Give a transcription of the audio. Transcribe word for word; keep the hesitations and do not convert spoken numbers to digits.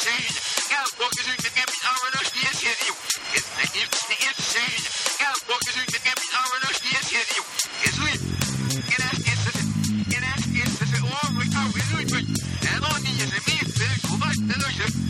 scene. Cowboys uit de camping, oude nog steeds hier, joh. Het is de eerste, de eerste scene. Cowboys uit de camping, oude nog steeds hier, joh. Is goed. En dat is het. En dat is het. Oh, we gaan weer doen. En dan niet eens een beetje. Kom maar, dat is het.